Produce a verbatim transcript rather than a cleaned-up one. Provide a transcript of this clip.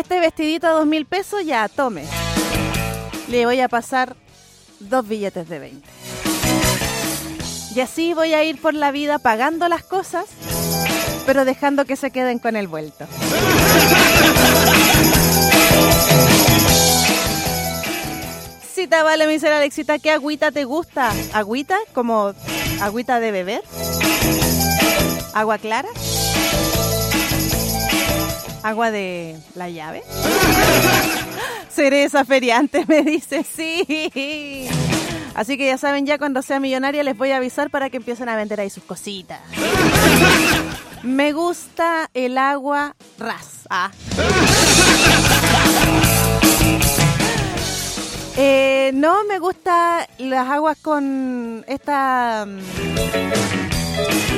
este vestidito a dos mil pesos, ya, tome. Le voy a pasar dos billetes de veinte. Y así voy a ir por la vida pagando las cosas, pero dejando que se queden con el vuelto. Cita, vale, mi señora Alexita, ¿qué agüita te gusta? ¿Agüita? ¿Como agüita de beber? ¿Agua clara? ¿Agua de la llave? Cereza feriante, me dice, sí. Así que ya saben, ya cuando sea millonaria les voy a avisar para que empiecen a vender ahí sus cositas. Me gusta el agua ras. Ah. Eh, no, me gusta las aguas con esta...